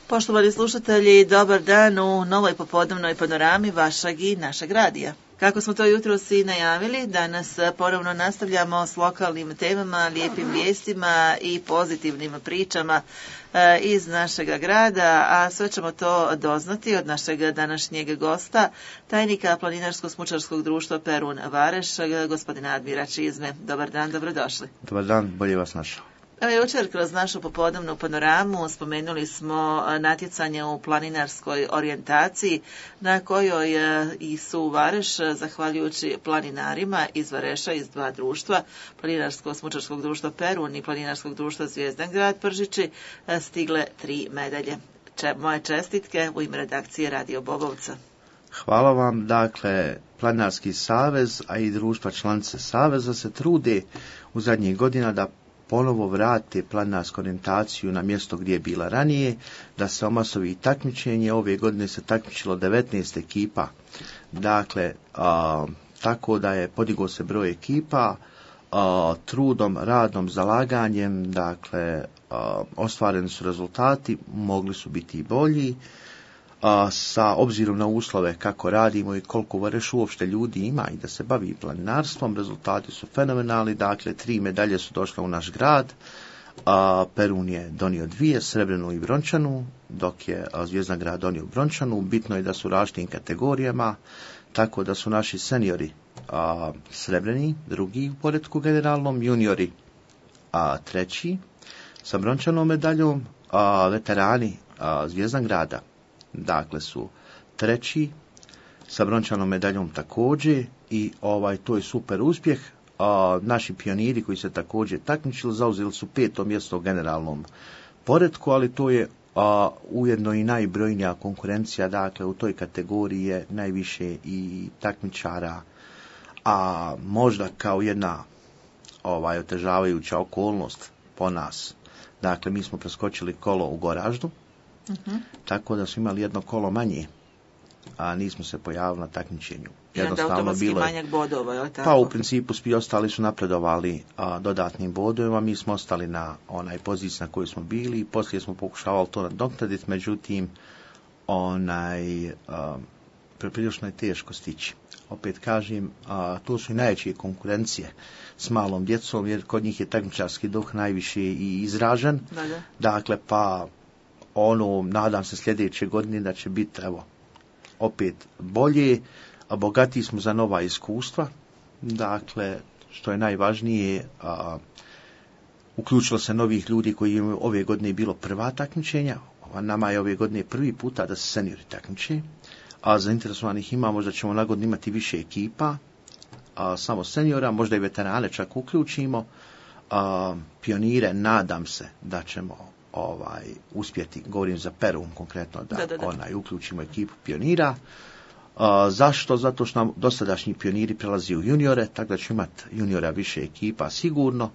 Poštovani slušatelji, dobar dan u novoj popodnevnoj panorami vašeg i našeg radija. Kako smo to jutros i najavili, danas ponovno nastavljamo s lokalnim temama, lijepim vijestima i pozitivnim pričama iz našega grada, a sve ćemo to doznati od našeg današnjeg gosta, tajnika Planinarsko-smučarskog društva Perun Vareš, gospodina Admira Čizme. Dobar dan, dobrodošli. Dobar dan, bolje vas našao. Jučer kroz našu popodnevnu panoramu spomenuli smo natjecanje u planinarskoj orijentaciji na kojoj i su Vareš, zahvaljujući planinarima iz Vareša, iz dva društva, Planinarsko-smučarskog društva Perun i Planinarskog društva Zvijezdan grad Pržići, stigle 3 medalje. Moje čestitke u ime redakcije Radio Bobovca. Hvala vam. Dakle, Planinarski savez, a i društva članice saveza se trude u zadnjih godina da ponovo vrate planinarsku orijentaciju na mjesto gdje je bila ranije, da se omasovi takmičenje. Ove godine se takmičilo 19 ekipa, dakle, tako da je podigao se broj ekipa, trudom, radom, zalaganjem, dakle, ostvareni su rezultati, mogli su biti i bolji. Sa obzirom na uslove kako radimo i koliko u Varešu uopšte ljudi ima i da se bavi planinarstvom, rezultati su fenomenalni. Dakle, 3 medalje su došle u naš grad. Perun je donio 2, srebrnu i brončanu, dok je Zvijezdan grad donio brončanu. Bitno je da su u različitim kategorijama, tako da su naši seniori srebrni, drugi u poretku generalnom, juniori 3 sa brončanom medaljom, veterani Zvijezdan grada dakle su 3 sa brončanom medaljom također i to je super uspjeh. Naši pioniri koji se također takmičili zauzeli su 5. mjesto u generalnom poretku, ali to je ujedno i najbrojnija konkurencija, dakle u toj kategoriji je najviše i takmičara, a možda kao jedna otežavajuća okolnost po nas. Dakle, mi smo preskočili kolo u Goraždu, tako da su imali jedno kolo manje, a nismo se pojavili na takmičenju. Jednostavno bilo manjak bodova, je li tako? Pa u principu svi ostali su napredovali dodatnim bodovima, mi smo ostali na onaj poziciji na kojoj smo bili i poslije smo pokušavali to nadoknaditi, međutim prilično je teško stići. Opet kažem, tu su i najveće konkurencije s malom djecom, jer kod njih je takmičarski duh najviše i izražen. Dakle, pa nadam se sljedeće godine da će biti opet bolje, a bogatiji smo za nova iskustva. Dakle, što je najvažnije, uključilo se novih ljudi koji imaju ove godine bilo prva takmičenja, nama je ove godine prvi puta da se seniori takmiče, a zainteresovanih ima, možda ćemo na godinu imati više ekipa, samo seniora, možda i veterane čak uključimo, pionire, nadam se da ćemo uspjeti, govorim za Perun konkretno, da. Uključimo ekipu pionira. Zašto? Zato što nam dosadašnji pioniri prelazi u juniore, tako da ćemo imati juniora više ekipa sigurno,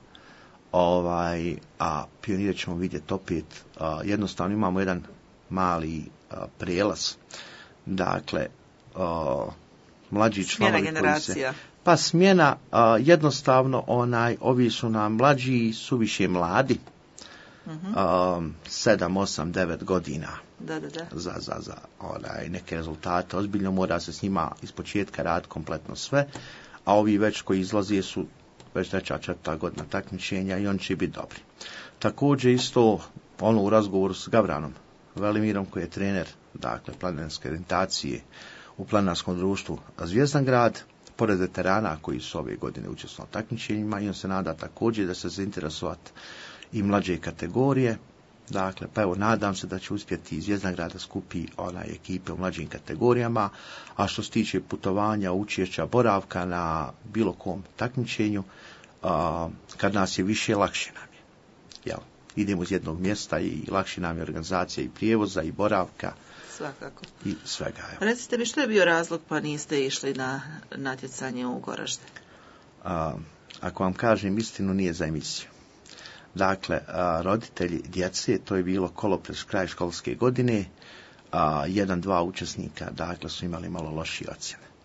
a pionire ćemo vidjeti opet. Jednostavno imamo jedan mali prijelaz, dakle, mlađi članovi generacija. Pa smjena, jednostavno ovi su nam mlađi, su više mladi, 7, 8, 9 godina za neke rezultate. Ozbiljno mora se s njima ispočetka raditi kompletno sve, a ovi već koji izlaze su već 3, 4 godina takmičenja i oni će biti dobri. Također isto u razgovoru s Gavranom Velimirom koji je trener, dakle, planinarske orijentacije u Planinarskom društvu Zvijezdan grad, pored veterana koji su ove godine učestvovali na takmičenjima, i on se nada također da se zainteresovati i mlađe kategorije. Dakle, pa nadam se da će uspjeti Zvijezdan grada skupi ekipe u mlađim kategorijama, a što se tiče putovanja, učešća, boravka na bilo kom takmičenju, kad nas je više, lakše nam je. Idemo iz jednog mjesta i lakše nam je organizacija i prijevoza i boravka. Svakako. I svega. Recite mi, što je bio razlog pa niste išli na natjecanje u Goražde? Ako vam kažem istinu, nije za emisiju. Dakle, roditelji djece, to je bilo kolo pred kraj školske godine, 1-2 učesnika, dakle, su imali malo lošije ocjene.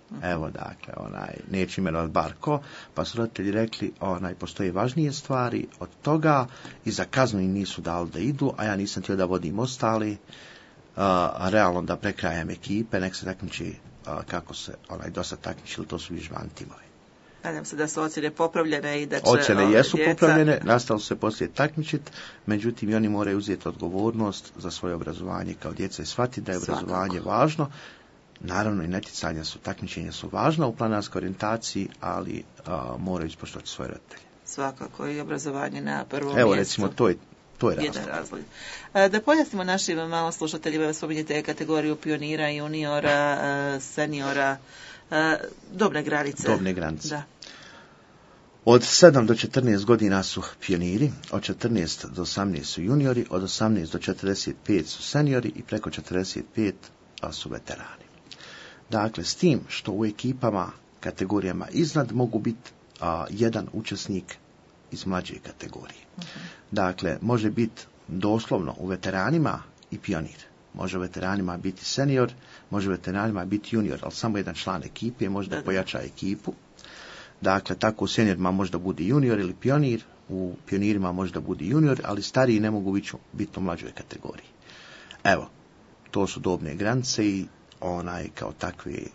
Evo, dakle, neće imenovat Barko, pa su roditelji rekli, postoje važnije stvari od toga i za kaznu im nisu dali da idu, a ja nisam htio da vodim ostali, realno da prekrajam ekipe, nek se takmiči kako se dosta takmičili, to su vižvan timovi. Nadam se da su ocjene popravljene i da će ocjene jesu djeca popravljene, nastalo se poslije takmičiti, međutim i oni moraju uzeti odgovornost za svoje obrazovanje kao djeca i shvatiti da je obrazovanje važno. Naravno i natjecanja su, takmičenja su važna u planarskoj orijentaciji, ali moraju ispoštovati svoje roditelje. Svakako i obrazovanje na prvom mjestu. Evo recimo, to je razlog. Da pojasnimo našim malo slušateljima, spominjete kategoriju pionira, juniora, seniora, dobne granice. Dobne granice. Da. Od 7 do 14 godina su pioniri, od 14 do 18 su juniori, od 18 do 45 su seniori i preko 45 su veterani. Dakle, s tim što u ekipama, kategorijama iznad mogu biti jedan učesnik iz mlađe kategorije. Dakle, može biti doslovno u veteranima i pionir. Može u veteranima biti senior, može u veteranima biti junior, ali samo jedan član ekipe može da pojača ekipu. Dakle, tako u seniorima može da bude junior ili pionir, u pionirima može da bude junior, ali stariji ne mogu biti u mlađoj kategoriji. Evo, to su dobne granice i kao takvi.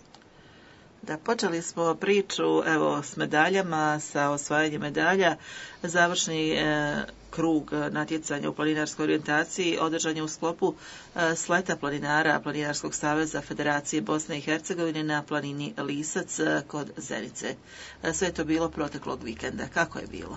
Da, počeli smo priču s medaljama, sa osvajanjem medalja. Završni krug natjecanja u planinarskoj orijentaciji održan je u sklopu sleta planinara Planinarskog saveza Federacije Bosne i Hercegovine na planini Lisac kod Zenice. Sve je to bilo proteklog vikenda. Kako je bilo?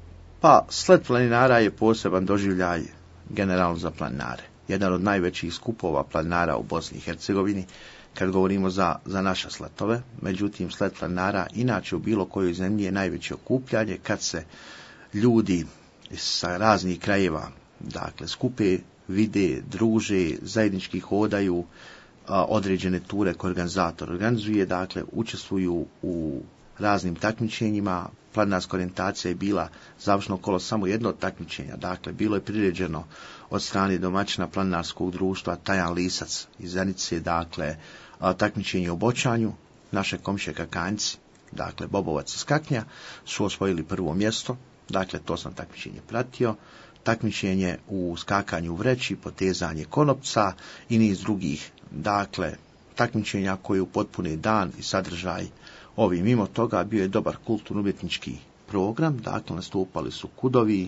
Pa, slet planinara je poseban doživljaj generalno za planinare. Jedan od najvećih skupova planinara u Bosni i Hercegovini, kad govorimo za naše sletove. Međutim, slet planinara inače u bilo kojoj zemlji je najveće okupljanje kad se ljudi sa raznih krajeva, dakle, skupe, vide, druže, zajednički hodaju, određene ture koje organizator organizuje, dakle, učestvuju u raznim takmičenjima. Planinarska orijentacija je bila završno kolo samo jedno od takmičenja, dakle, bilo je priređeno od strane domaćina planinarskog društva Tajan Lisac iz Zenice, dakle, takmičenje u bočanju, naše komšije Kakanjci, dakle, Bobovac iz Kaknja, su osvojili prvo mjesto, dakle, to sam takmičenje pratio, takmičenje u skakanju u vreći, potezanje konopca i niz drugih, dakle, takmičenja koje upotpune dan i sadržaj ovi. Mimo toga bio je dobar kulturno-umjetnički program, dakle, nastupali su kudovi,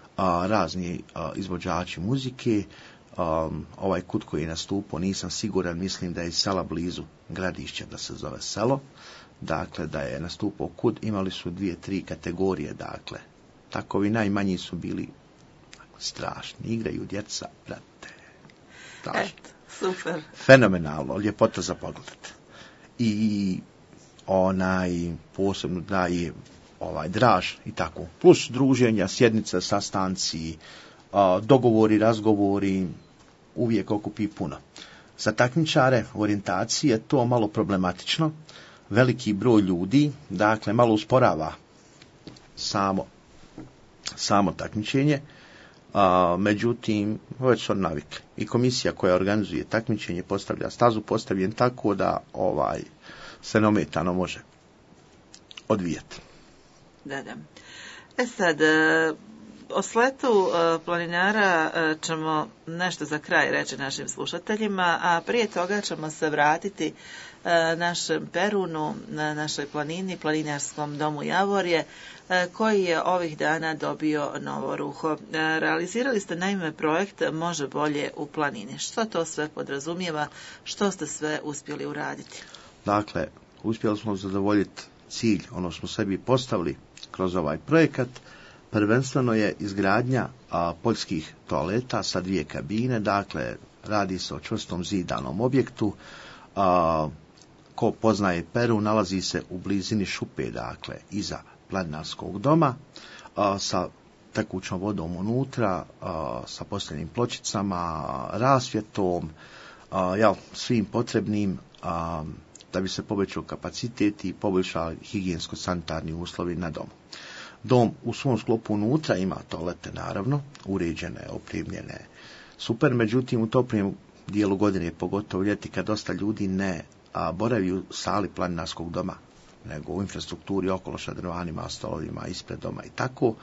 razni izvođači muzike. Ovaj kud koji je nastupao, nisam siguran, mislim da je iz sela blizu Gradišća, da se zove selo, dakle, da je nastupao kud, imali su 2-3 kategorije, dakle, takovi najmanji su bili strašni, igraju djeca, brate. Super. Fenomenalno, ljepota za pogled. I posebno daje draž i tako. Plus druženja, sjednice, sastanci, dogovori, razgovori, uvijek okupi puno. Za takmičare u orijentaciji je to malo problematično. Veliki broj ljudi, dakle, malo usporava samo takmičenje, međutim, već su navikli. I komisija koja organizuje takmičenje postavlja stazu, postavljen tako da se neometano može odvijati. Da. Sad, o sletu planinara ćemo nešto za kraj reći našim slušateljima, a prije toga ćemo se vratiti našem Perunu, na našoj planini, planinarskom domu Javorje, koji je ovih dana dobio novo ruho. Realizirali ste naime projekt Može bolje u planini. Što to sve podrazumijeva? Što ste sve uspjeli uraditi? Dakle, uspjeli smo zadovoljiti cilj, ono smo sebi postavili kroz ovaj projekat. Prvenstveno je izgradnja poljskih toaleta sa 2 kabine, dakle, radi se o čvrstom zidanom objektu. Ko poznaje Peru, nalazi se u blizini šupe, dakle, iza planinarskog doma, sa tekućom vodom unutra, sa postavljenim pločicama, rasvjetom, svim potrebnim da bi se povećao kapacitet i poboljšali higijensko-sanitarni uslovi na domu. Dom u svom sklopu unutra ima toalete, naravno, uređene, opremljene, super, međutim u toplijem dijelu godine, pogotovo ljeti kad dosta ljudi ne boravi u sali planinarskog doma, nego u infrastrukturi okolo šadrvanima, stolovima, ispred doma i tako.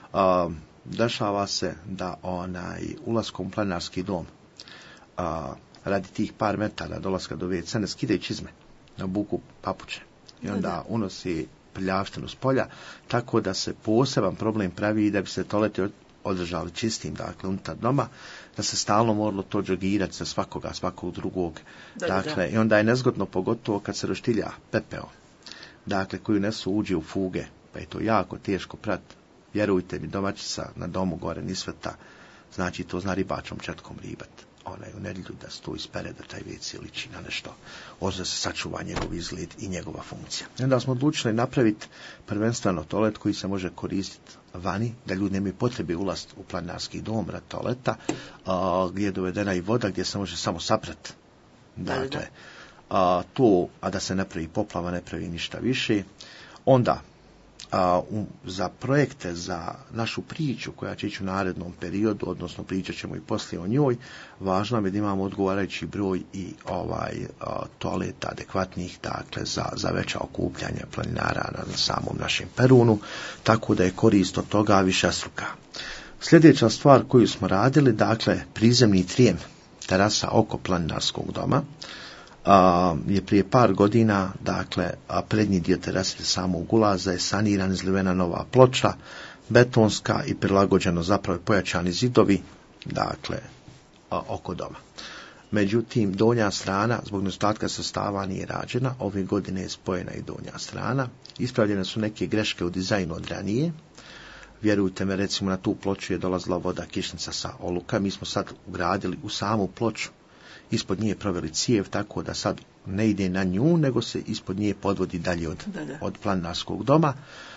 Dešava se da ulaskom u planinarski dom radi tih par metara dolaska do WC ne skidaju čizme, na buku papuče i onda unosi prljavštinu s polja, tako da se poseban problem pravi i da bi se toaleti održali čistim, dakle, unutar doma, da se stalno moralo to džogirati za svakog drugog. I onda je nezgodno, pogotovo kad se roštilja pepeo, dakle, koju nesu uđe u fuge, pa je to jako teško prati. Vjerujte mi, domaćica na domu gore ni sveta, znači to zna ribačom četkom ribat. U nedjelju da se to ispere, da taj WC liči na nešto, da se sačuva njegov izgled i njegova funkcija. I onda smo odlučili napraviti prvenstveno toalet koji se može koristiti vani, da ljudi nemaju potrebe ulaziti u planinarski dom radi toaleta, gdje je dovedena i voda, gdje se može samo saprati. Dakle, a da se ne pravi poplava, ne pravi ništa više. Onda, za projekte, za našu priču koja će ići u narednom periodu, odnosno pričat ćemo i poslije o njoj, važno je da imamo odgovarajući broj i toaleta adekvatnih, dakle, za veća okupljanja planinara na samom našem Perunu, tako da je korist od toga višestruka. Sljedeća stvar koju smo radili, dakle, prizemni trijem terasa oko planinarskog doma, je prije par godina, dakle, prednji dio terase samog ulaza je saniran, izlivena nova ploča, betonska i prilagođeno zapravo pojačani zidovi, dakle, oko doma. Međutim, donja strana, zbog nedostatka sredstava, nije rađena. Ove godine je spojena i donja strana. Ispravljene su neke greške u dizajnu od ranije. Vjerujte me, recimo, na tu ploču je dolazila voda, kišnica sa oluka. Mi smo sad ugradili u samu ploču, ispod nje proveli cijev, tako da sad ne ide na nju, nego se ispod nje podvodi dalje od planinarskog doma.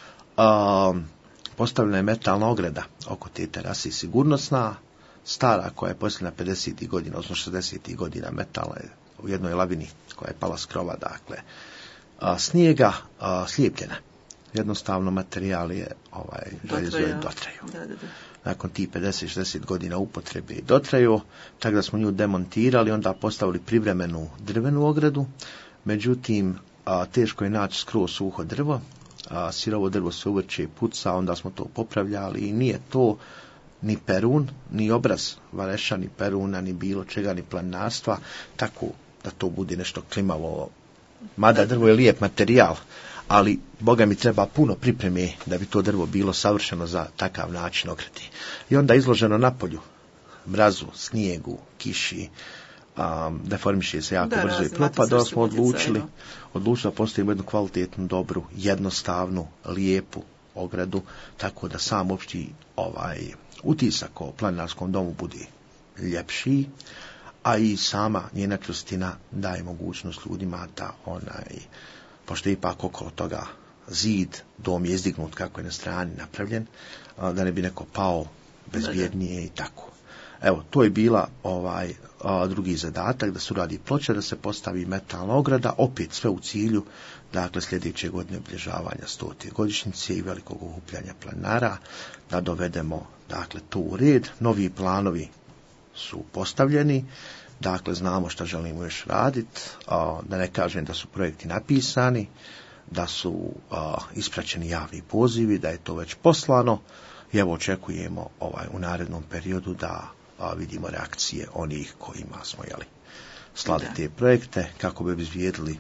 Postavljena je metalna ograda oko te terase, sigurnosna, stara, koja je posljedna 50. godina, odnosno 60. godina, metalna je u jednoj lavini koja je pala s krova, dakle, snijega, slijepljena. Jednostavno materijal je dotrajao. Nakon tih 50-60 godina upotrebe dotrajao, tako da smo nju demontirali, onda postavili privremenu drvenu ogradu. Međutim, teško je naći skroz suho drvo, sirovo drvo se uvrće i puca, onda smo to popravljali i nije to ni Perun, ni obraz Vareša, ni Peruna, ni bilo čega, ni planinarstva, tako da to bude nešto klimavo. Mada drvo je lijep materijal, ali Boga mi treba puno pripreme da bi to drvo bilo savršeno za takav način ograde. I onda izloženo na polju, mrazu, snijegu, kiši, deformiše se jako brzo i propada, da smo odlučili da postavimo jednu kvalitetnu, dobru, jednostavnu, lijepu ogradu, tako da sam opšti utisak o planinarskom domu bude ljepši, a i sama njena čvrstina daje mogućnost ljudima da pošto je ipak okolo toga zid, dom je izdignut kako je na strani napravljen, da ne bi neko pao bezbjednije i tako. Evo, to je bila drugi zadatak, da se uradi ploča, da se postavi metalna ograda, opet sve u cilju, dakle, sljedeće godine obilježavanja 100. godišnjice i velikog okupljanja planinara, da dovedemo, dakle, to u red. Novi planovi su postavljeni, dakle, znamo što želimo još raditi, da ne kažem da su projekti napisani, da su ispraćeni javni pozivi, da je to već poslano i evo očekujemo u narednom periodu da vidimo reakcije onih kojima smo slali te projekte kako bi obezbijedili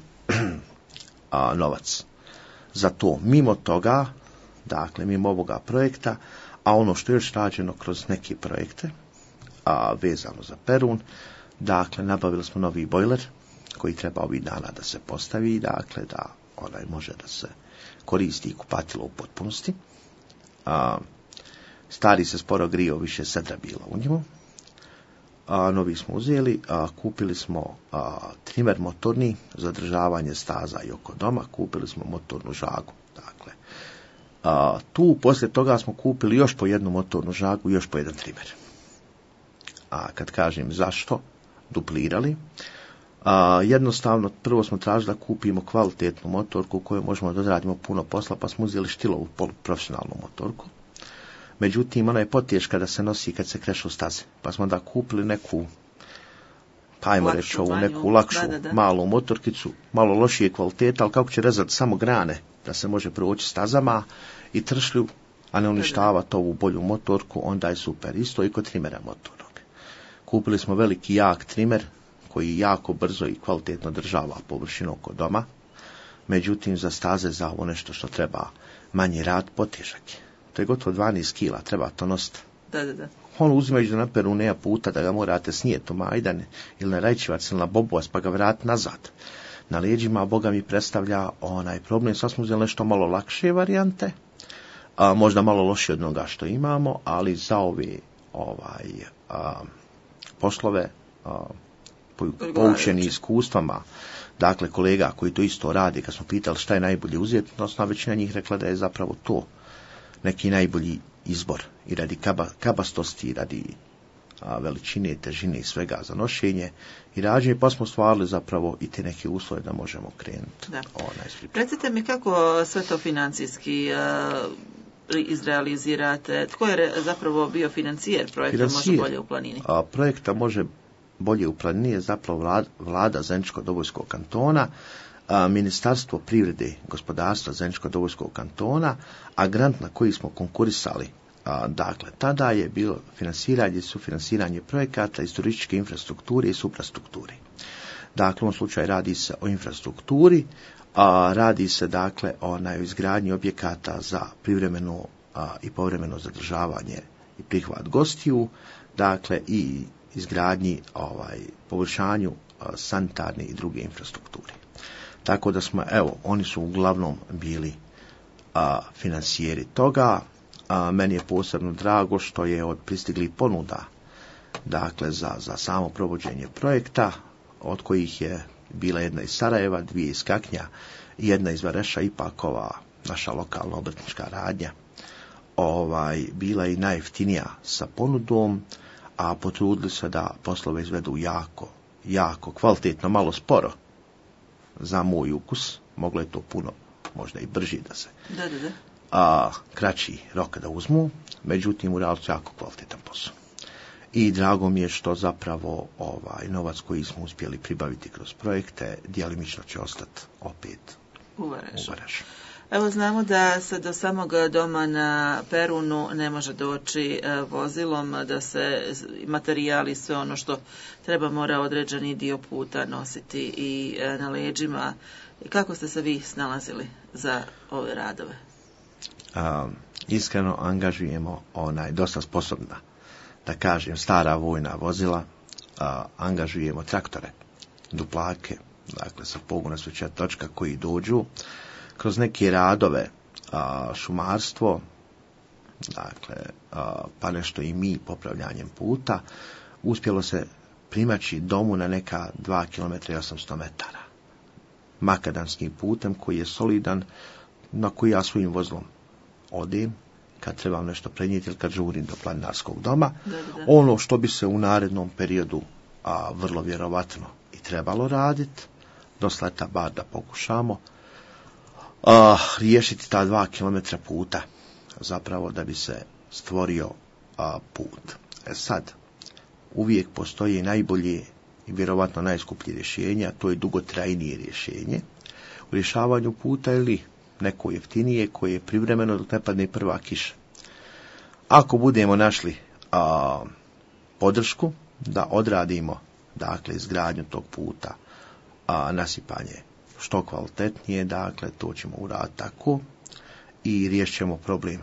novac. Za to, mimo toga, dakle, mimo ovoga projekta, a ono što je još rađeno kroz neke projekte, vezano za Perun, dakle, nabavili smo novi bojler koji treba ovih dana da se postavi, dakle, da onaj može da se koristi i kupatilo u potpunosti. Stari se sporo grijao, više sedra bilo u njemu. Novi smo uzeli, kupili smo trimer motorni za održavanje staza i oko doma, kupili smo motornu žagu. Dakle, tu poslije toga smo kupili još po jednu motornu žagu i još po jedan trimer. A kad kažem zašto, duplirali. Jednostavno, prvo smo tražili da kupimo kvalitetnu motorku koju možemo da odradimo puno posla, pa smo uzeli Štilovu poluprofesionalnu motorku. Međutim, ona je poteška da se nosi kad se kreše u staze, pa smo onda kupili neku pa ajmo reći ovu neku lakšu malu motorkicu, malo lošije kvaliteta, ali kako će rezati samo grane da se može proći stazama i tršlju, a ne uništavati ovu bolju motorku, onda je super. Isto i kod trimera motornog. Kupili smo veliki jak trimer koji jako brzo i kvalitetno država površinu oko doma, međutim za staze za ovo nešto što treba manji rad, potežak je. To je gotovo 12 kila, treba to nositi. Da. On uzimajući da naperu neja puta da ga morate snijeti u Majdan ili na Rajčivac ili na Bobovac pa ga vratiti nazad. Na leđima Boga mi predstavlja onaj problem. Sad smo uzeli nešto malo lakše varijante, možda malo lošije od onoga što imamo, ali za ove poslove poučeni iskustvama, dakle kolega koji to isto radi, kad smo pitali šta je najbolje uzeti, odnosno većina njih rekla da je zapravo to neki najbolji izbor i radi kabastosti, i radi veličine, težine i svega za nošenje i rađenje, pa smo stvarili zapravo i te neke uslove da možemo krenuti. Recite mi kako sve to financijski izrealizirate? Tko je zapravo bio financijer projekta Može bolje u planini? Projekta Može bolje u planini je zapravo vlada Zeničko-Dobojskog kantona, Ministarstvo privrede, gospodarstva Zeničko-Dobojskog kantona, a grant na koji smo konkurisali, dakle, tada je bilo sufinansiranje projekata iz turističke infrastrukture i suprastrukture. Dakle, u ovom slučaju radi se o infrastrukturi, radi se dakle o izgradnji objekata za privremeno i povremeno zadržavanje i prihvat gostiju, dakle i izgradnji, poboljšanju sanitarne i druge infrastrukture. Tako da smo, oni su uglavnom bili financijeri toga. Meni je posebno drago što je od pristiglih ponuda, dakle, za samo provođenje projekta, od kojih je bila jedna iz Sarajeva, 2 iz Kaknja i jedna iz Vareša, ipak ova naša lokalna obrtnička radnja, bila i najjeftinija sa ponudom, a potrudili se da poslove izvedu jako kvalitetno, malo sporo za moj ukus, moglo je to puno, možda i brži da se kraći rok da uzmu, međutim uradili su jako kvalitetan posao. I drago mi je što zapravo novac koji smo uspjeli pribaviti kroz projekte djelimično će ostati opet u Varešu. Evo, znamo da se do samog doma na Perunu ne može doći vozilom, da se materijali, sve ono što treba, mora određeni dio puta nositi i na leđima. Kako ste se vi snalazili za ove radove? Iskreno angažujemo dosta sposobna, da kažem, stara vojna vozila, angažujemo traktore, duplake, dakle sa pogona sve 4 točka koji dođu kroz neke radove, šumarstvo, dakle, pa nešto i mi popravljanjem puta, uspjelo se primaći domu na neka 2 km i 800 metara. Makadamskim putem koji je solidan, na koji ja svojim vozilom odem kad trebam nešto prenijeti ili kad žurim do planinarskog doma. Da. Ono što bi se u narednom periodu vrlo vjerovatno i trebalo raditi, do sleta bar da pokušamo, riješiti ta 2 km puta, zapravo da bi se stvorio put. Sad, uvijek postoji najbolje i vjerovatno najskuplje rješenje, a to je dugotrajnije rješenje u rješavanju puta ili neko jeftinije koje je privremeno dok ne padne prva kiša. Ako budemo našli podršku da odradimo, dakle, izgradnju tog puta, nasipanje što kvalitetnije, dakle, to ćemo uraditi tako i riješit ćemo problem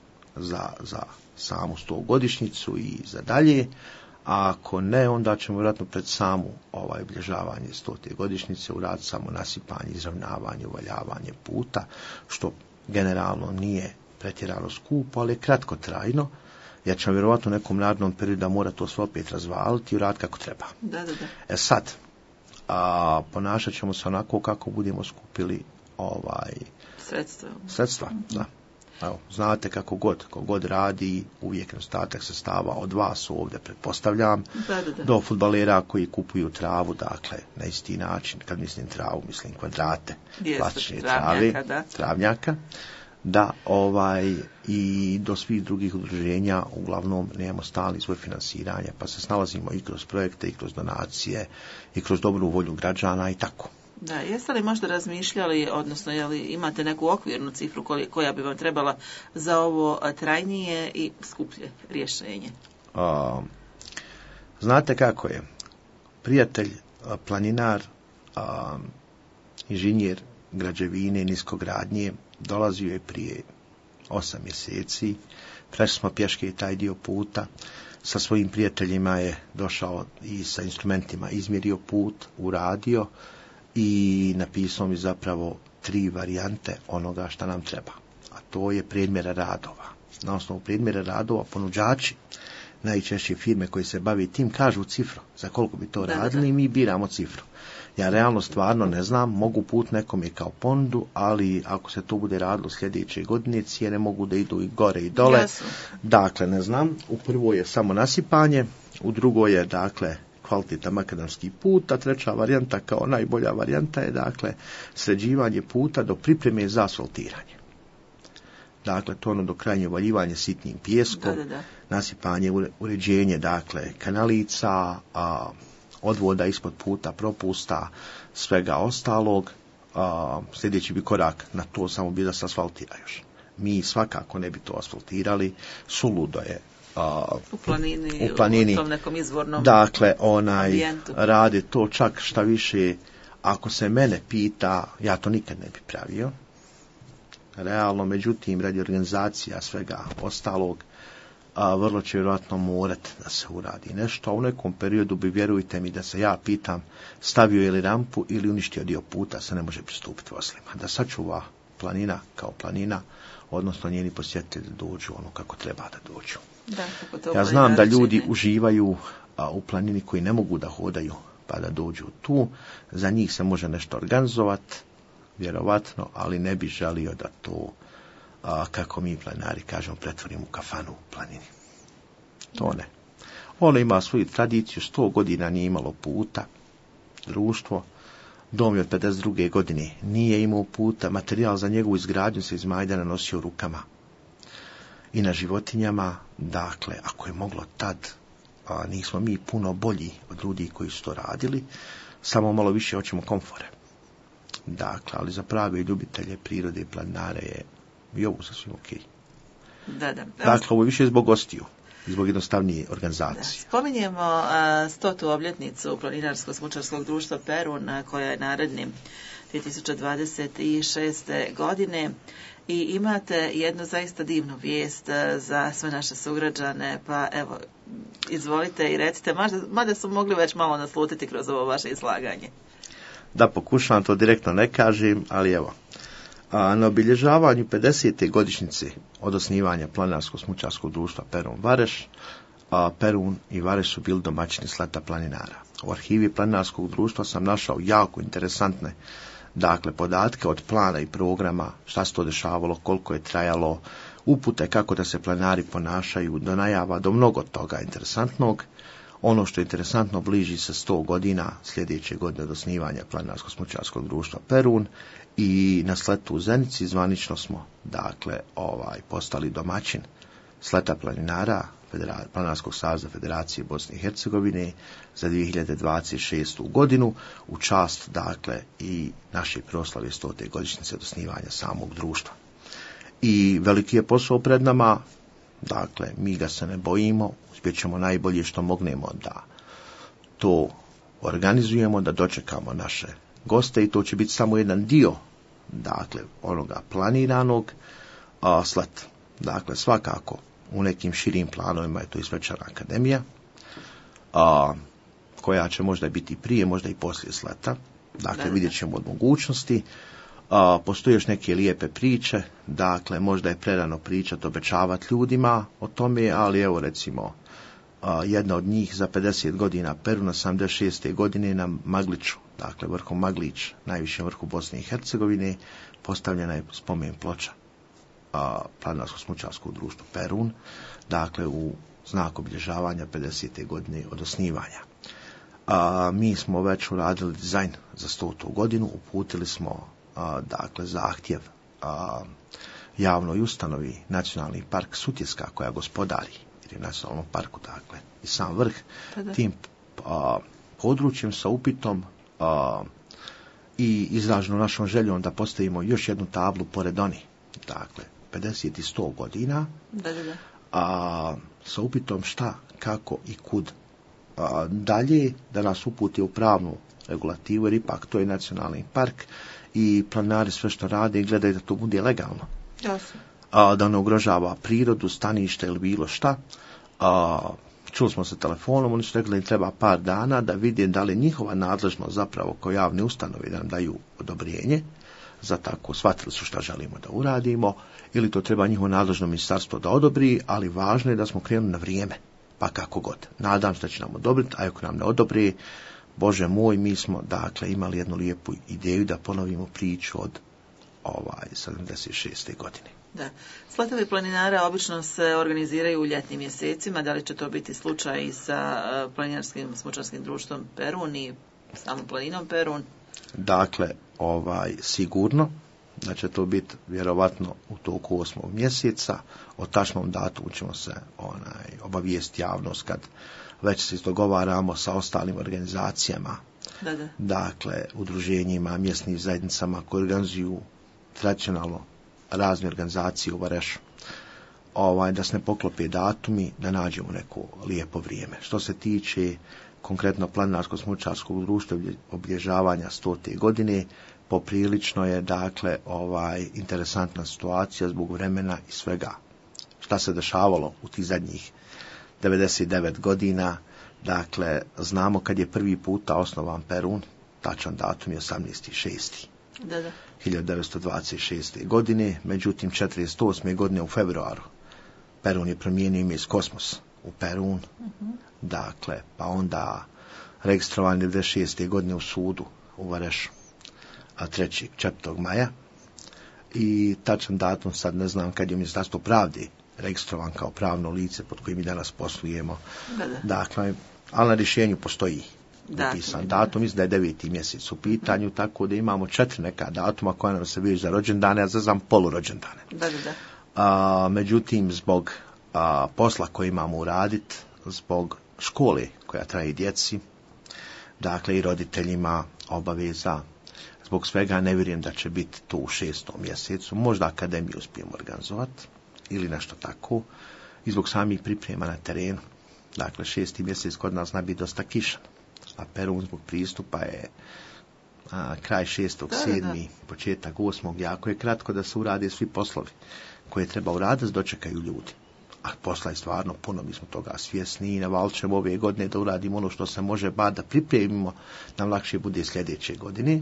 za samu 100-godišnjicu i za dalje. A ako ne, onda ćemo vjerojatno pred samu obilježavanje 100. godišnjice uraditi samo nasipanje, izravnavanje, uvaljavanje puta, što generalno nije pretjerano skupo, ali je kratkotrajno, jer ćemo vjerojatno u nekom narednom periodu da mora to sve opet razvaliti i uraditi kako treba. Da. Sad, ponašat ćemo se onako kako budemo skupili sredstva. Da. Evo, znate kako god radi, uvijek nedostatak sredstava od vas ovdje, pretpostavljam, do fudbalera koji kupuju travu, dakle, na isti način, kad mislim travu, mislim kvadrate, plastične trave, travnjaka, Da, i do svih drugih udruženja uglavnom nemamo stalni svoj finansiranje, pa se snalazimo i kroz projekte, i kroz donacije, i kroz dobru volju građana i tako. Da, jeste li možda razmišljali, odnosno imate neku okvirnu cifru koja bi vam trebala za ovo trajnije i skuplje rješenje? Znate kako je? Prijatelj, planinar, inženjer građevine, niskogradnje, dolazio je prije 8 mjeseci, prešli smo pješke i taj dio puta, sa svojim prijateljima je došao i sa instrumentima izmjerio put, uradio i napisao mi zapravo 3 varijante onoga što nam treba, a to je predmjera radova. Na osnovu predmjera radova ponuđači, najčešće firme koje se bave tim, kažu cifru za koliko bi to radili i mi biramo cifru. Ja realno stvarno ne znam, mogu put nekom je kao ponudu, ali ako se to bude radilo sljedeće godine, cijene mogu da idu i gore i dole. Jasno. Dakle, ne znam, u prvo je samo nasipanje, u drugo je, dakle, kvalitetan makadamski put, a treća varijanta kao najbolja varijanta je, dakle, sređivanje puta do pripreme za asfaltiranje. Dakle, to ono do krajnje valjivanje sitnim pijeskom, nasipanje, uređenje, dakle, kanalica, odvoda ispod puta, propusta, svega ostalog. Sljedeći bi korak na to samo bi da se asfaltira još. Mi svakako ne bi to asfaltirali, suludo je. U planini, u tom nekom izvornom, dakle, ambijentu. Radi to čak šta više, ako se mene pita, ja to nikad ne bi pravio. Realno, međutim, radi organizacija svega ostalog, vrlo će vjerojatno morati da se uradi nešto, a u nekom periodu bi, vjerujte mi, da se ja pitam, stavio je li rampu ili uništio dio puta, se ne može pristupiti vozilima. Da sačuva planina kao planina, odnosno njeni posjetitelji dođu ono kako treba da dođu. Ja znam da ljudi uživaju u planini koji ne mogu da hodaju pa da dođu tu, za njih se može nešto organizovati, vjerovatno, ali ne bi želio da to, kako mi planinari kažemo, pretvorimo u kafanu u planini. To ne. Ono ima svoju tradiciju, 100 godina nije imalo puta, društvo, dom je od 52. godine nije imao puta, materijal za njegovu izgradnju se iz Majdana nosio rukama i na životinjama. Dakle, ako je moglo tad, nismo mi puno bolji od ljudi koji su to radili, samo malo više hoćemo komfore. Dakle, ali za prave ljubitelje prirode i planinare je i ovo sasvim ok. Da. Dakle, ovo je više zbog gostiju, zbog jednostavnije organizacije. Spominjemo 100. obljetnicu Planinarsko-smučarskog društva Perun, koja je naredne 2026. godine. I imate jednu zaista divnu vijest za sve naše sugrađane, pa evo, izvolite i recite, mada su mogli već malo naslutiti kroz ovo vaše izlaganje. Da, pokušavam, to direktno ne kažem, ali evo. Na obilježavanju 50. godišnjice od osnivanja Planinarsko-smučarskog društva Perun-Vareš, Perun i Vareš su bili domaćini sleta planinara. U arhivi Planinarskog društva sam našao jako interesantne, dakle, podatke od plana i programa, šta se to dešavalo, koliko je trajalo, upute kako da se planinari ponašaju, do najava, do mnogo toga interesantnog. Ono što je interesantno, bliži se 100 godina sljedeće godine od osnivanja Planinarsko-smučarskog društva Perun i na sletu u Zenici zvanično smo, dakle, postali domaćin sleta planinara Planinarskog saveza Federacije Bosne i Hercegovine za 2026. godinu u čast, dakle, i naše proslave 100. godišnjice od osnivanja samog društva. I veliki je posao pred nama, dakle, mi ga se ne bojimo, uspjećemo najbolje što mognemo da to organizujemo, da dočekamo naše goste i to će biti samo jedan dio, dakle, onoga planiranog sleta. Dakle, svakako u nekim širim planovima je to i svečana akademija, koja će možda biti prije, možda i poslije sleta. Dakle, vidjet ćemo od mogućnosti. Postoje još neke lijepe priče, dakle, možda je prerano pričati, obećavati ljudima o tome, ali evo, recimo, jedna od njih za 50 godina Peruna 76. godine na Magliću, dakle, vrhu Maglić, najvišem vrhu Bosne i Hercegovine, postavljena je spomen ploča Planinarsko-smučarskog društva Perun, dakle, u znak obilježavanja 50. godine od osnivanja. Mi smo već uradili dizajn za 100. godinu, uputili smo, dakle, zahtjev javnoj ustanovi Nacionalni park Sutjeska koja gospodari, jer je u nacionalnom parku, dakle, i sam vrh tim područjem sa upitom i izraženom našom željom da postavimo još jednu tablu pored oni, dakle, 50 i 100 godina, sa upitom šta, kako i kud dalje, da nas uputi u pravnu regulativu, jer ipak to je nacionalni park i planari sve što rade i gledaju da to bude legalno. Jasno. Da ne ugrožava prirodu, stanište ili bilo šta. Čuli smo se telefonom, oni su rekli da im treba par dana da vide da li njihova nadležnost zapravo kao javne ustanove da nam daju odobrenje za tako, shvatili su šta želimo da uradimo, ili to treba njihovo nadležno ministarstvo da odobri, ali važno je da smo krenuli na vrijeme, pa kako god. Nadam se da će nam odobriti, a ako nam ne odobri, Bože moj, mi smo dakle imali jednu lijepu ideju da ponovimo priču od 76. godine. Da. Sletovi planinara obično se organiziraju u ljetnim mjesecima. Da li će to biti slučaj i sa planinarskim smučarskim društvom Perun i samom planinom Perun? Dakle, sigurno da će to biti vjerovatno u toku 8. mjeseca. O tačnom datumu ćemo se obavijesti javnost kad već se dogovaramo sa ostalim organizacijama, dakle, udruženjima, mjesnim zajednicama koje organizuju tradicionalno razne organizacije u Varešu, da se ne poklope datumi, da nađemo neko lijepo vrijeme. Što se tiče konkretno planinarsko-smučarskog društva obilježavanja 100. godine, poprilično je, dakle, interesantna situacija zbog vremena i svega šta se dešavalo u tih zadnjih 99 godina. Dakle, znamo kad je prvi puta osnovan Perun, tačan datum je 18.6. 1926. godine, međutim 48. godine u februaru Perun je promijenio ime iz Kosmos u Perun, dakle, pa onda registrovan 96. godine u sudu u Varešu, 4. maja, i tačan datum sad ne znam kad je Ministarstvo pravde registrovan kao pravno lice pod kojim mi danas poslujemo. Dakle, ali na rješenju postoji upisan datum, mislim da je 9. mjesec u pitanju, tako da imamo 4 neka datuma koja nam se vežu za rođendane, a za polurođendane. Međutim, zbog posla koji imamo uraditi, zbog škole koja traje djeci, dakle i roditeljima obaveza, zbog svega ne vjerujem da će biti to u 6. mjesecu, možda akademiju uspijemo organizovati ili nešto tako, i zbog samih priprema na terenu. Dakle, 6. mjesec kod nas zna biti dosta kišan, a Perun zbog pristupa je kraj 6. 7. početak 8. jako je kratko da se urade svi poslovi koje treba uraditi, dočekaju ljudi. A posla je stvarno puno, mi smo toga svjesni i navalit ćemo ove godine da uradimo ono što se može, bar da pripremimo, nam lakše bude sljedeće godine.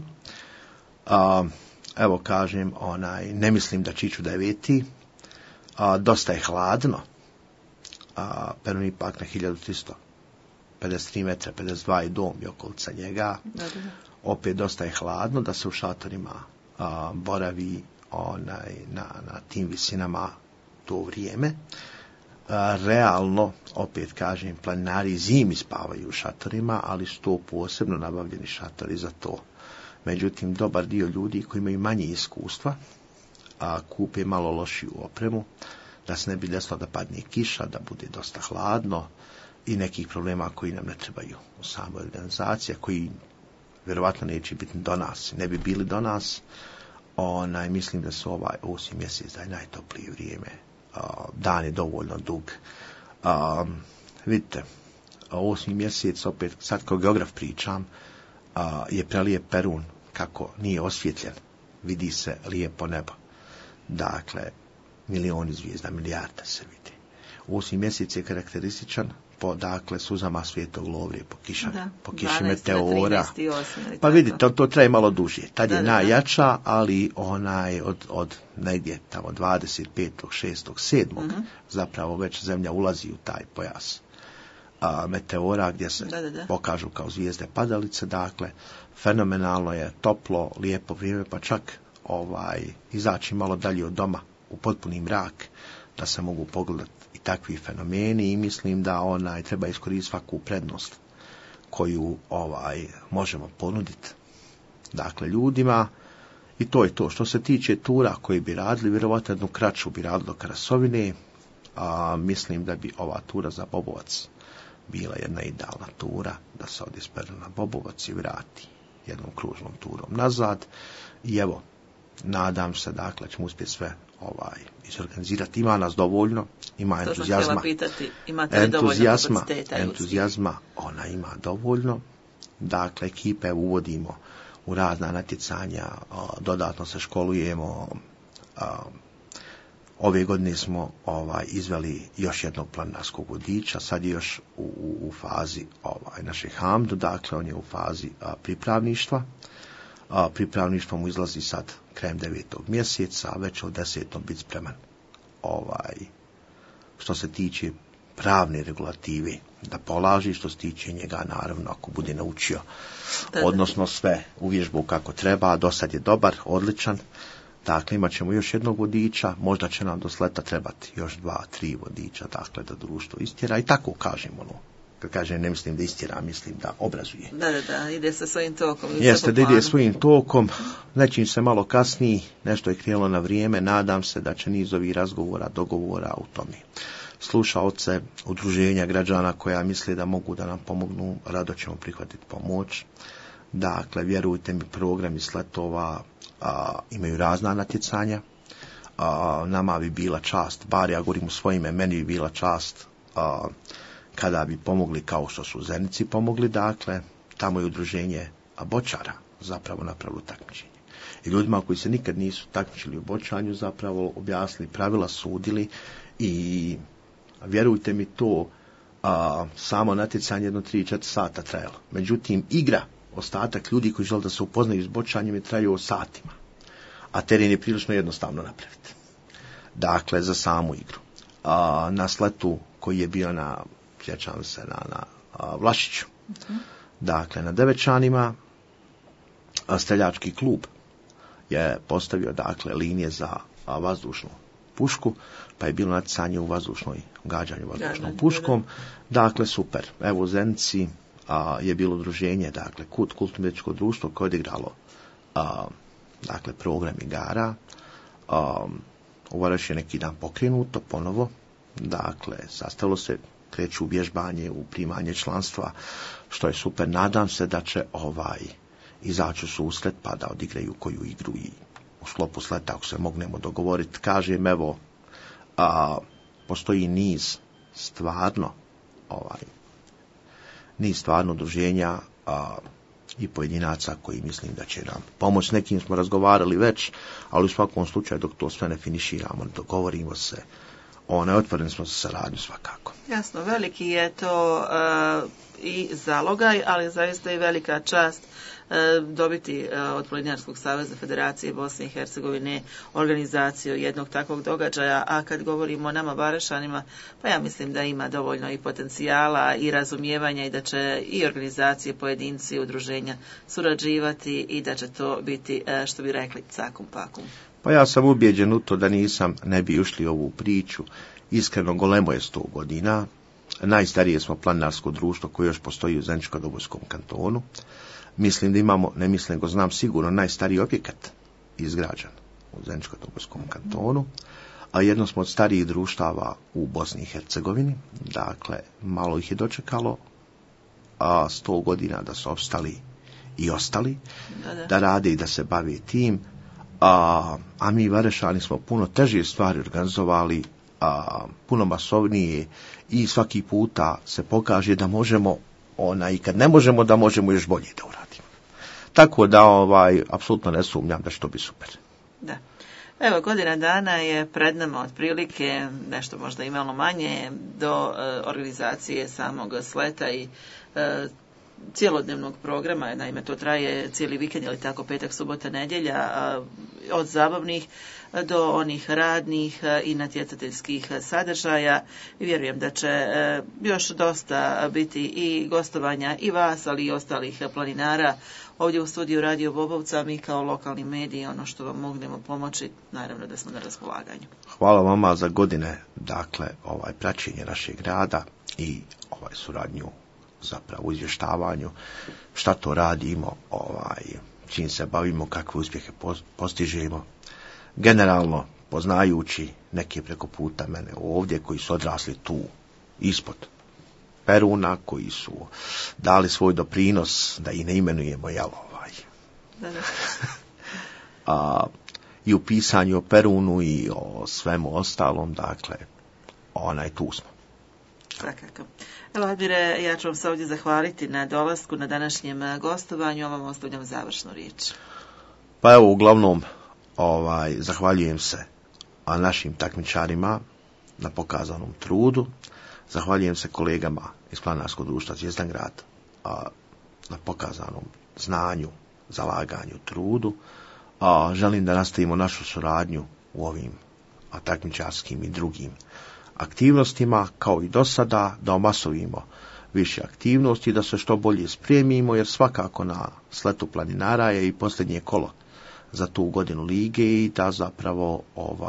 Evo kažem, ne mislim da će ići u 9. Dosta je hladno. Perun je ipak na 1353 metra, 52 i dom i okolica njega. Opet dosta je hladno da se u šatorima boravi na tim visinama to vrijeme. Realno, opet kažem, planinari zimi spavaju u šatorima, ali su to posebno nabavljeni šatori za to. Međutim, dobar dio ljudi koji imaju manje iskustva, kupe malo lošiju opremu, da se ne bi desilo da padne kiša, da bude dosta hladno i nekih problema koji nam ne trebaju u samoj organizaciji, koji vjerovatno neće biti do nas, ne bi bili do nas. Mislim da su 8. mjesec da je najtoplije vrijeme, dan je dovoljno dug. Vidite, 8. mjesec, opet sad kao geograf pričam, je prelijep Perun, kako nije osvjetljen, vidi se lijepo nebo. Dakle, milioni zvijezda, milijarde se vidi. 8. mjesec je karakterističan po, dakle, suzama Svetog Lovrije, po kiši meteora. Pa vidite, to traje malo duže. Tad je najjača, ali od negdje tamo 25. 6. 7. zapravo već zemlja ulazi u taj pojas meteora gdje se pokažu kao zvijezde padalice. Dakle, fenomenalno je, toplo, lijepo vrijeme, pa čak izaći malo dalje od doma u potpuni mrak da se mogu pogledati i takvi fenomeni, i mislim da treba iskoristiti svaku prednost koju možemo ponuditi, dakle, ljudima, I to je to. Što se tiče tura koji bi radili, vjerovatno jednu kraću bi radili do Krasovine, a mislim da bi ova tura za Bobovac bila jedna idealna tura, da se ovdje speru na Bobovac i vrati jednom kružnom turom nazad. I evo, nadam se, dakle, ćemo uspjeti sve izorganizirati. Ima nas dovoljno, ima entuzijazma. Entuzijazma, ona ima dovoljno. Dakle, ekipe uvodimo u razna natjecanja, dodatno se školujemo. Ove godine smo izveli još jednog planinarskog vodiča, sad je još u fazi našeg Hamdu, dakle on je u fazi pripravništva. Pripravništvo mu izlazi sad krajem 9. mjeseca, a već od 10. biti spreman što se tiče pravne regulative da polaži, što se tiče njega naravno ako bude naučio odnosno sve uvježbu kako treba, do sad je dobar, odličan. Dakle, imat ćemo još jednog vodiča, možda će nam do sleta trebati još 2-3 vodiča, dakle, da društvo istjera i tako kažem kad kažem ne mislim da istjera, mislim da obrazuje. Da, ide se svojim tokom. Jeste, da ide svojim tokom, nečim se malo kasniji, nešto je krenulo na vrijeme, nadam se da će niz ovih razgovora, dogovora u tome. Slušaoce, udruženja građana koja misle da mogu da nam pomognu, rado ćemo prihvatiti pomoć. Dakle, vjerujte mi, programi sletova imaju razna natjecanja. Nama bi bila čast, bar ja govorim u svoje ime, meni bi bila čast kada bi pomogli kao što su Zenici pomogli, dakle, tamo je udruženje bočara zapravo napravilo takmičenje. I ljudima koji se nikad nisu takmičili u bočanju zapravo objasnili pravila, sudili i vjerujte mi to samo natjecanje jedno 3-4 sata trajalo. Međutim, igra, ostatak ljudi koji žele da se upoznaju s bočanjem je trajao satima. A teren je prilično jednostavno napraviti. Dakle, za samu igru. Na sletu koji je bio sjećam se, na Vlašiću. Dakle, na Devečanima streljački klub je postavio, dakle, linije za vazdušnu pušku, pa je bilo natjecanje u gađanju vazdušnom puškom. Dakle, super. Evo u Zenici je bilo udruženje, dakle, kulturno-umjetničko društvo koje je odigralo dakle, program igara. U Varaždinu je neki dan pokrenuto ponovo, dakle, sastavilo se, kreću u vježbanje, u primanje članstva, što je super. Nadam se da će izaći u susret pa da odigraju koju igru i u sklopu sleta, ako se mognemo dogovoriti. Kažem, evo, postoji niz stvarno udruženja i pojedinaca koji mislim da će nam pomoći. Nekim smo razgovarali već, ali u svakom slučaju dok to sve ne finiširamo, ne dogovorimo se, otvoreni smo za saradnju svakako. Jasno, veliki je to i zalogaj, ali zaista i velika čast dobiti od Planinarskog saveza Federacije Bosne i Hercegovine organizaciju jednog takvog događaja, a kad govorimo o nama Varašanima, pa ja mislim da ima dovoljno i potencijala i razumijevanja i da će i organizacije, pojedinci i udruženja surađivati i da će to biti, što bi rekli, cakum pakum. Pa ja sam ubijeđen u to da ne bi ušli u ovu priču. Iskreno, golemo je 100 godina. Najstarije smo planinarsko društvo koje još postoji u Zeničko-Dobojskom kantonu. Mislim da imamo, ne mislim nego znam sigurno, najstariji objekat izgrađen u Zeničko-Dobojskom kantonu, a jedno smo od starijih društava u Bosni i Hercegovini. Dakle, malo ih je dočekalo 100 godina da su opstali i ostali, da rade i da se bave tim. A mi Varešani smo puno teže stvari organizovali, puno masovnije i svaki puta se pokaže da možemo, i kad ne možemo, da možemo još bolje da uradimo. Tako da, apsolutno ne sumnjam da će to biti super. Da. Evo, godina dana je pred nama otprilike, nešto možda i malo manje, do organizacije samog sleta i cijelodnevnog programa, naime to traje cijeli vikend, ili tako, petak, subota, nedjelja, od zabavnih do onih radnih i natjecateljskih sadržaja. I vjerujem da će još dosta biti i gostovanja i vas, ali i ostalih planinara ovdje u studiju Radio Bobovca. Mi kao lokalni mediji, ono što vam mognemo pomoći, naravno da smo na raspolaganju. Hvala vama za godine, dakle, praćenje našeg rada i suradnju zapravo u izvještavanju šta to radimo čim se bavimo, kakve uspjehe postižemo. Generalno, poznajući neke preko puta mene ovdje koji su odrasli tu ispod Peruna, koji su dali svoj doprinos, da i ne imenujemo, i u pisanju o Perunu i o svemu ostalom, dakle, tu smo. Svakako. Evo, Admire, ja ću vam se ovdje zahvaliti na dolasku, na današnjem gostovanju, a vam ostavljam završnu riječ. Pa evo, uglavnom, zahvaljujem se našim takmičarima na pokazanom trudu, zahvaljujem se kolegama iz Planinarskog društva Zvijezdan grad na pokazanom znanju, zalaganju, trudu. Želim da nastavimo našu suradnju u ovim takmičarskim i drugim aktivnostima, kao i do sada, da omasovimo više aktivnosti, da se što bolje spremimo, jer svakako na sletu planinara je i posljednje kolo za tu godinu lige i da zapravo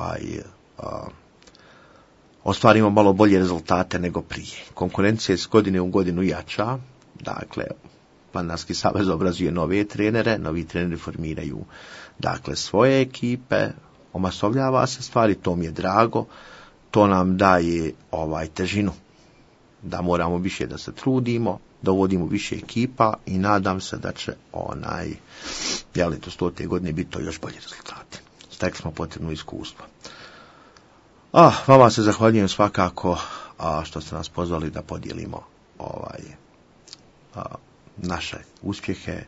ostvarimo malo bolje rezultate nego prije. Konkurencija je s godine u godinu jača, dakle, Planinarski savez obrazuje nove trenere, novi treneri formiraju dakle svoje ekipe, omasovljava se stvari, to mi je drago, to nam daje težinu da moramo više da se trudimo, da uvodimo više ekipa i nadam se da će do 100. godine biti to još bolji rezultati. Stekli smo potrebno iskustvo. Vama se zahvaljujem svakako što ste nas pozvali da podijelimo naše uspjehe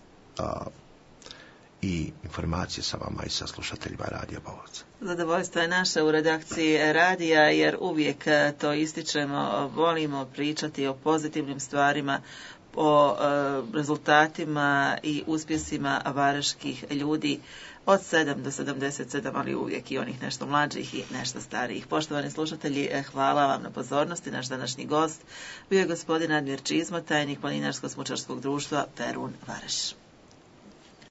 i informacije sa vama i sa slušateljima Radija Bavovac. Zadovoljstvo je naše u redakciji radija, jer uvijek to ističemo, volimo pričati o pozitivnim stvarima, o rezultatima i uspjesima varažskih ljudi od 7 do 77, ali uvijek i onih nešto mlađih i nešto starijih. Poštovani slušatelji, hvala vam na pozornosti. Naš današnji gost bio je gospodin Admir Čizmo, tajnik Planinarsko-smučarskog društva Perun Varaž.